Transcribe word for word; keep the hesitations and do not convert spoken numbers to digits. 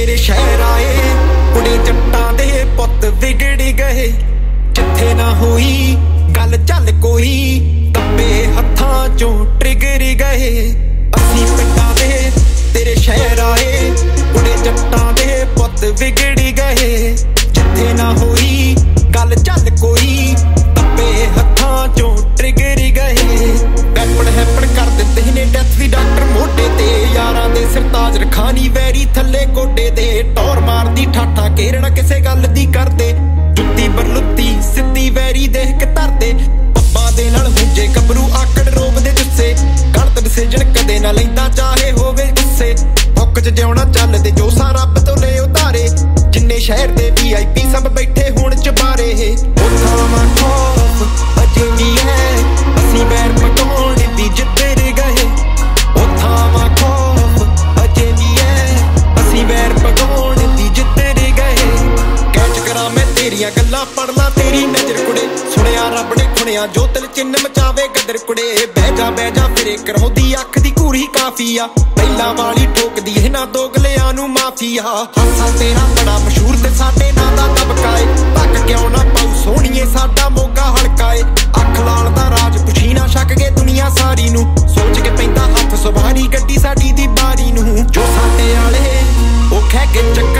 तेरे शहर आए कुड़े जट्टां दे पुत विगड़ गए जिथे ना हुई गल चल कोई दबे हत्थां चों ट्रिगर गए असीं पिंडां दे तेरे शहर आए कुड़े जट्टां दे पुत विगड़ गए जिथे ना हुई गल चल कोई दबे हत्थां चों ट्रिगर गए वैपन हैपन कर दित्ते ने डेथ दी डॉक्टर मोढे ते यारां दे सरताज रखानी वैरी थल्ले गोडे दे टौर मारदी ठाठा केरना किसे गल दी करदे जुत्ती बरलुत्ती सिद्धी वैरी देख के धरदे पप्पा दे नाल हुंजे कबरू आकड़ रोब दे गुस्से गलत डिसीजन कदे ना लैंदा चाहे होवे गुस्से भुख च जिउणा चलदे जो सा रब तो ले उतारे जिन्ने शहर दे वी आई पी सब बैठे हुण चबारे उठावां खौफ अजे भी है असीं बैर पटाउण दी जिੱਧਰ गए उठावां खौफ अजे भी है असीं बैर पटाउण दी जिੱਧਰ गए कैच करा मैं तेरियां गल्लां पढ़ ला तेरी नजर कुड़े सुनिया रब ने खुणिया जो दिल चिन्ह मचावे गदर कुड़े बह जा बह जा फिरे कराउंदी अख दी घूरी काफी आ ਪਹਿਲਾਂ ਵਾਲੀ ਠੋਕਦੀ ਇਹਨਾਂ ਦੋਗਲਿਆਂ ਨੂੰ ਮਾਫੀਆ ਹਾਸਾ ਤੇਰਾ ਬੜਾ ਮਸ਼ਹੂਰ ਤੇ ਸਾਡੇ ਨਾਂ ਦਾ ਦਬਕਾਏ ਧੱਕ ਕਿਉਂ ਨਾ ਪਾਉ ਸੋਹਣੀਏ ਸਾਡਾ ਮੋਗਾ ਹਲਕਾਏ ਅੱਖ ਲਾਲ ਦਾ ਰਾਜ ਪੁੱਛੀ ਨਾ ਛੱਕ ਗਏ ਦੁਨੀਆ ਸਾਰੀ ਨੂੰ ਸੋਚ ਕੇ ਪੈਂਦਾ ਹੱਥ ਸੁਭਾਰੀ ਗੱਡੀ ਸਾਡੀ ਦੀ ਬਾਰੀ ਨੂੰ ਜੋ ਸਾਡੇ ਵਾਲੇ ਉਹ ਖਹਿ ਕੇ